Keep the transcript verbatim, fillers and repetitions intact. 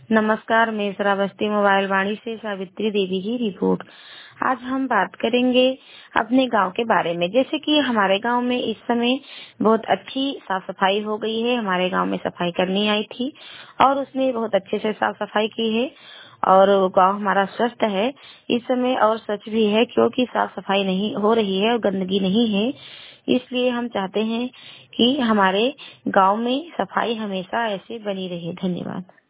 नमस्कार, मैं श्रावस्ती मोबाइल वाणी से सावित्री देवी की रिपोर्ट। आज हम बात करेंगे अपने गांव के बारे में। जैसे कि हमारे गांव में इस समय बहुत अच्छी साफ सफाई हो गई है। हमारे गांव में सफाई करनी आई थी और उसने बहुत अच्छे से साफ सफाई की है और गांव हमारा स्वस्थ है इस समय। और सच भी है क्योंकि साफ सफाई नहीं हो रही है और गंदगी नहीं है। इसलिए हम चाहते हैं कि हमारे गांव में सफाई हमेशा ऐसे बनी रहे। धन्यवाद।